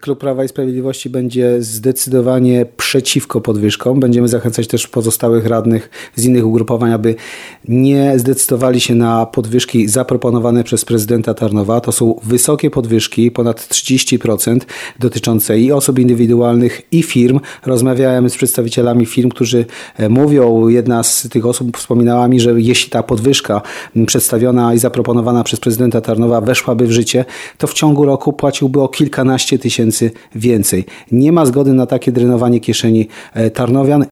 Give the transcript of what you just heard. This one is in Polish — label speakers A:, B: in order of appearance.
A: Klub Prawa i Sprawiedliwości będzie zdecydowanie przeciwko podwyżkom. Będziemy zachęcać też pozostałych radnych z innych ugrupowań, aby nie zdecydowali się na podwyżki zaproponowane przez prezydenta Tarnowa. To są wysokie podwyżki, ponad 30%, dotyczące i osób indywidualnych, i firm. Rozmawiałem z przedstawicielami firm, którzy mówią, jedna z tych osób wspominała mi, że jeśli ta podwyżka przedstawiona i zaproponowana przez prezydenta Tarnowa weszłaby w życie, to w ciągu roku płaciłby o kilkanaście tysięcy więcej. Nie ma zgody na takie drenowanie kieszeni tarnowian.